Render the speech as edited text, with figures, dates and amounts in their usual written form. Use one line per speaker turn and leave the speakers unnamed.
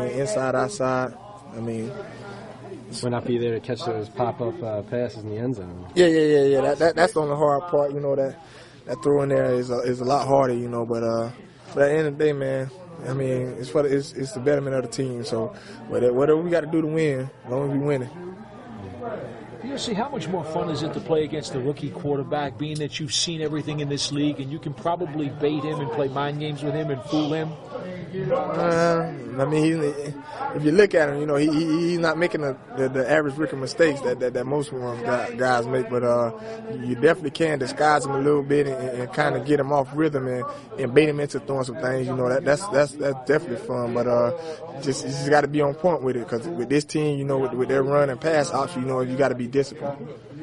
inside, outside. I mean,
might not be there to catch those pop-up passes in the end zone.
Yeah. That's the only hard part, that throw in there is a lot harder, But at the end of the day, man, I mean, it's the betterment of the team. So whatever we got to do to win, as long as we winning.
See, how much more fun is it to play against a rookie quarterback, being that you've seen everything in this league and you can probably bait him and play mind games with him and fool him?
I mean, if you look at him, he's not making the average rookie mistakes that most guys make, but you definitely can disguise him a little bit and kind of get him off rhythm and bait him into throwing some things. That's definitely fun, but you just got to be on point with it, because with this team, with their run and pass option, you got to be disciplined.